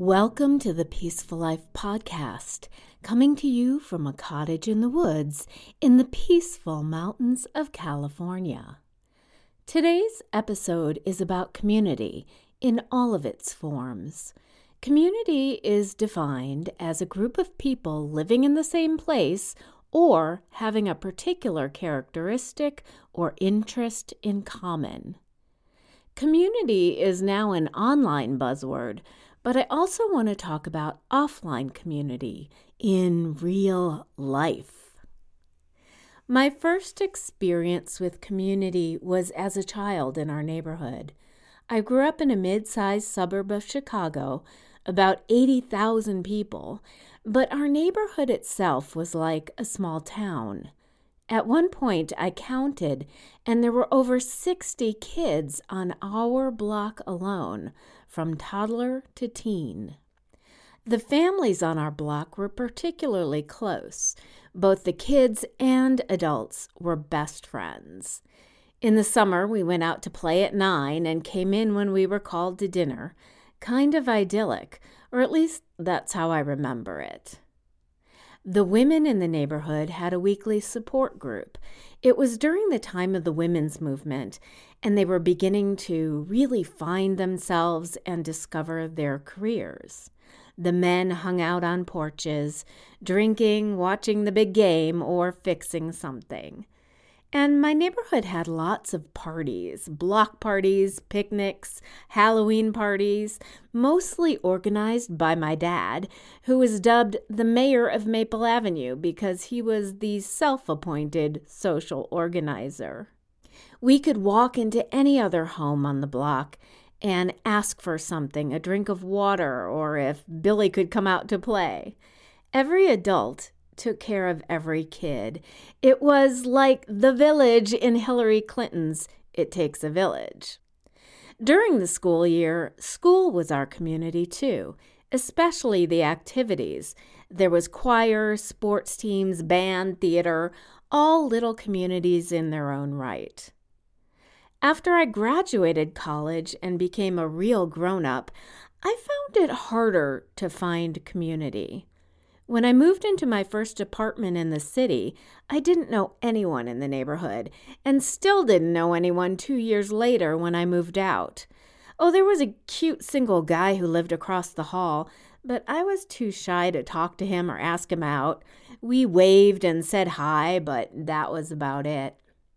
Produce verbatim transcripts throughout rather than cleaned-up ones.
Welcome to the Peaceful Life Podcast, coming to you from a cottage in the woods in the peaceful mountains of California. Today's episode is about community in all of its forms. Community is defined as a group of people living in the same place or having a particular characteristic or interest in common. Community is now an online buzzword, but I also want to talk about offline community in real life. My first experience with community was as a child in our neighborhood. I grew up in a mid-sized suburb of Chicago, about eighty thousand people, but our neighborhood itself was like a small town. At one point, I counted, and there were over sixty kids on our block alone, from toddler to teen. The families on our block were particularly close. Both the kids and adults were best friends. In the summer, we went out to play at nine and came in when we were called to dinner. Kind of idyllic, or at least that's how I remember it. The women in the neighborhood had a weekly support group. It was during the time of the women's movement, and they were beginning to really find themselves and discover their careers. The men hung out on porches, drinking, watching the big game, or fixing something. And my neighborhood had lots of parties, block parties, picnics, Halloween parties, mostly organized by my dad, who was dubbed the mayor of Maple Avenue because he was the self-appointed social organizer. We could walk into any other home on the block and ask for something, a drink of water, or if Billy could come out to play. Every adult took care of every kid. It was like The Village in Hillary Clinton's It Takes a Village. During the school year, school was our community too, especially the activities. There was choir, sports teams, band, theater, all little communities in their own right. After I graduated college and became a real grown-up, I found it harder to find community. When I moved into my first apartment in the city, I didn't know anyone in the neighborhood, and still didn't know anyone two years later when I moved out. Oh, there was a cute single guy who lived across the hall, but I was too shy to talk to him or ask him out. We waved and said hi, but that was about it.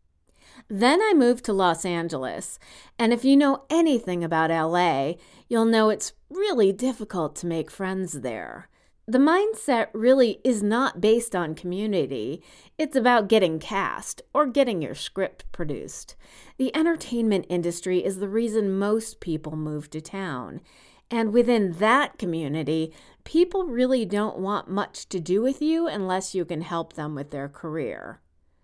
Then I moved to Los Angeles, and if you know anything about L A, you'll know it's really difficult to make friends there. The mindset really is not based on community. It's about getting cast or getting your script produced. The entertainment industry is the reason most people move to town. And within that community, people really don't want much to do with you unless you can help them with their career.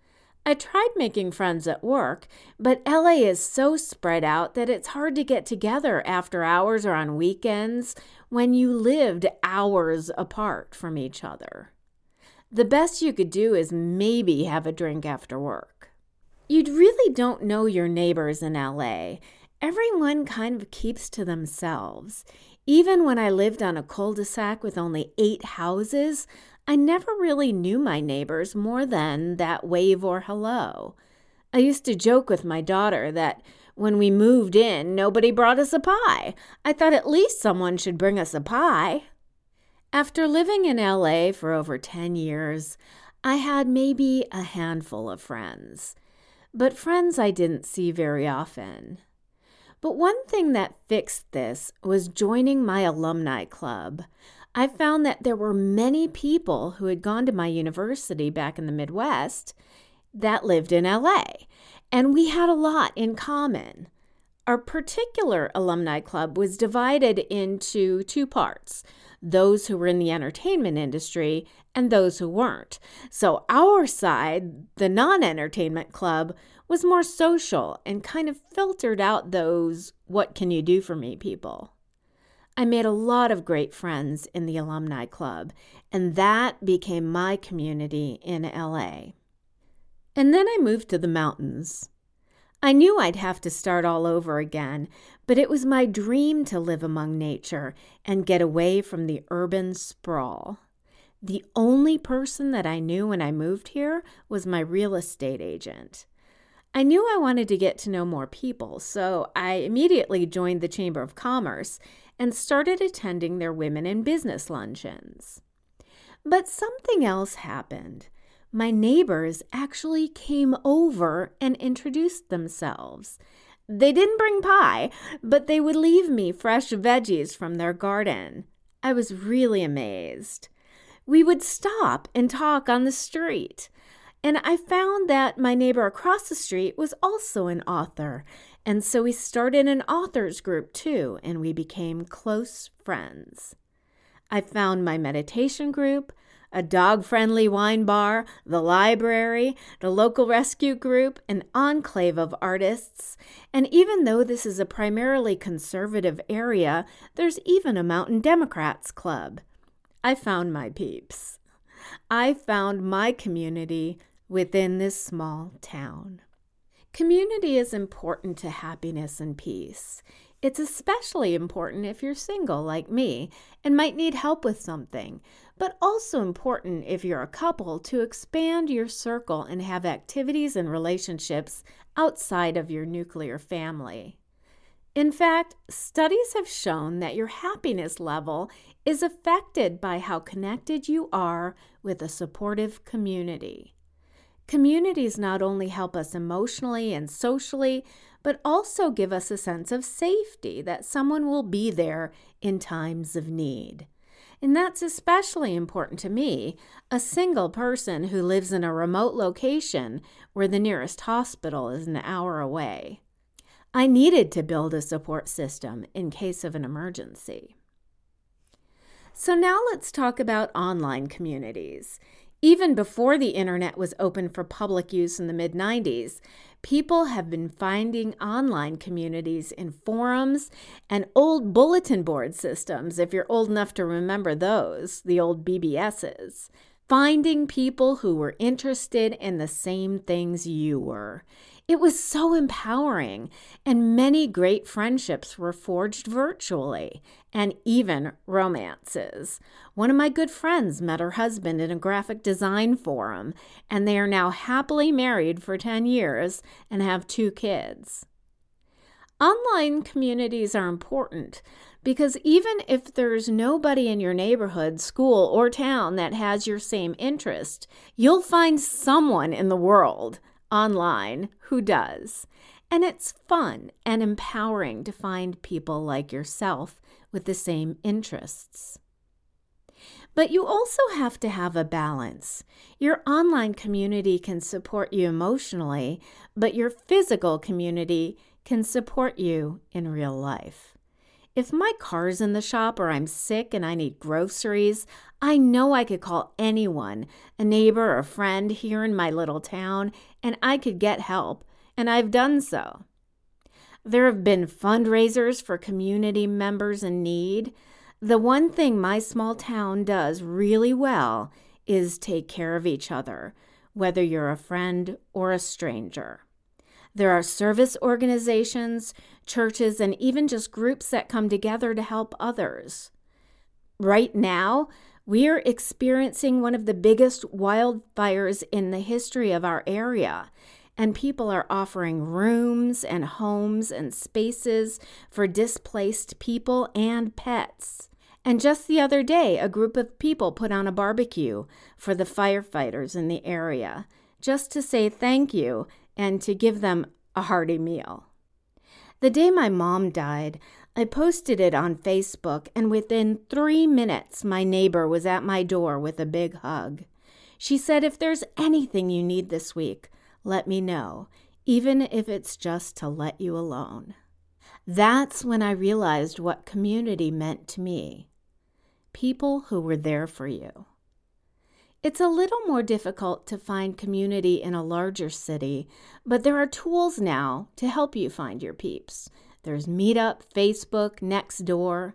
I tried making friends at work, but L A is so spread out that it's hard to get together after hours or on weekends when you lived hours apart from each other. The best you could do is maybe have a drink after work. You really don't know your neighbors in L A. Everyone kind of keeps to themselves. Even when I lived on a cul-de-sac with only eight houses, I never really knew my neighbors more than that wave or hello. I used to joke with my daughter that when we moved in, nobody brought us a pie. I thought at least someone should bring us a pie. After living in L A for over ten years, I had maybe a handful of friends, but friends I didn't see very often. But one thing that fixed this was joining my alumni club. I found that there were many people who had gone to my university back in the Midwest that lived in L A, and we had a lot in common. Our particular alumni club was divided into two parts, those who were in the entertainment industry and those who weren't. So our side, the non-entertainment club, was more social and kind of filtered out those what can you do for me people. I made a lot of great friends in the alumni club, and that became my community in L A. And then I moved to the mountains. I knew I'd have to start all over again, but it was my dream to live among nature and get away from the urban sprawl. The only person that I knew when I moved here was my real estate agent. I knew I wanted to get to know more people, so I immediately joined the Chamber of Commerce and started attending their women in business luncheons. But something else happened. My neighbors actually came over and introduced themselves. They didn't bring pie, but they would leave me fresh veggies from their garden. I was really amazed. We would stop and talk on the street. And I found that my neighbor across the street was also an author. And so we started an authors group too, and we became close friends. I found my meditation group, a dog-friendly wine bar, the library, the local rescue group, an enclave of artists. And even though this is a primarily conservative area, there's even a Mountain Democrats club. I found my peeps. I found my community within this small town. Community is important to happiness and peace. It's especially important if you're single like me and might need help with something, but also important if you're a couple to expand your circle and have activities and relationships outside of your nuclear family. In fact, studies have shown that your happiness level is affected by how connected you are with a supportive community. Communities not only help us emotionally and socially, but also give us a sense of safety that someone will be there in times of need. And that's especially important to me, a single person who lives in a remote location where the nearest hospital is an hour away. I needed to build a support system in case of an emergency. So now let's talk about online communities. Even before the internet was open for public use in the mid nineties, people have been finding online communities in forums and old bulletin board systems, if you're old enough to remember those, the old B B S's. Finding people who were interested in the same things you were. It was so empowering, and many great friendships were forged virtually, and even romances. One of my good friends met her husband in a graphic design forum, and they are now happily married for ten years and have two kids. Online communities are important because even if there's nobody in your neighborhood, school, or town that has your same interest, you'll find someone in the world online who does. And it's fun and empowering to find people like yourself with the same interests. But you also have to have a balance. Your online community can support you emotionally, but your physical community can support you in real life. If my car's in the shop or I'm sick and I need groceries, I know I could call anyone, a neighbor or a friend here in my little town, and I could get help, and I've done so. There have been fundraisers for community members in need. The one thing my small town does really well is take care of each other, whether you're a friend or a stranger. There are service organizations, churches, and even just groups that come together to help others. Right now, we are experiencing one of the biggest wildfires in the history of our area, and people are offering rooms and homes and spaces for displaced people and pets. And just the other day, a group of people put on a barbecue for the firefighters in the area, just to say thank you and to give them a hearty meal. The day my mom died, I posted it on Facebook, and within three minutes, my neighbor was at my door with a big hug. She said, if there's anything you need this week, let me know, even if it's just to let you alone. That's when I realized what community meant to me. People who were there for you. It's a little more difficult to find community in a larger city, but there are tools now to help you find your peeps. There's Meetup, Facebook, Nextdoor.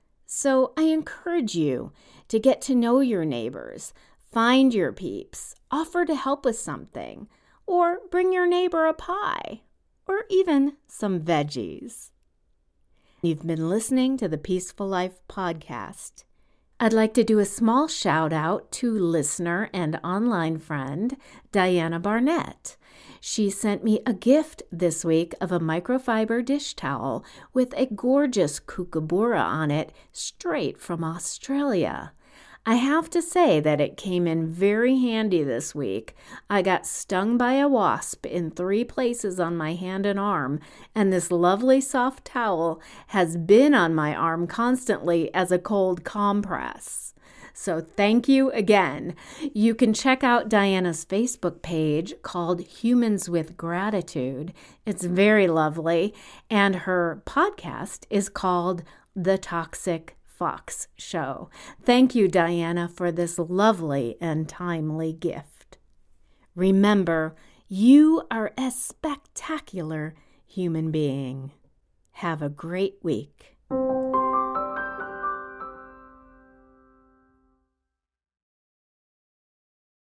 So I encourage you to get to know your neighbors, find your peeps, offer to help with something, or bring your neighbor a pie, or even some veggies. You've been listening to the Peaceful Life Podcast. I'd like to do a small shout out to listener and online friend Diana Barnett. She sent me a gift this week of a microfiber dish towel with a gorgeous kookaburra on it straight from Australia. I have to say that it came in very handy this week. I got stung by a wasp in three places on my hand and arm, and this lovely soft towel has been on my arm constantly as a cold compress. So thank you again. You can check out Diana's Facebook page called Humans with Gratitude. It's very lovely, and her podcast is called The Toxic Fox Show. Thank you, Diana, for this lovely and timely gift. Remember, you are a spectacular human being. Have a great week.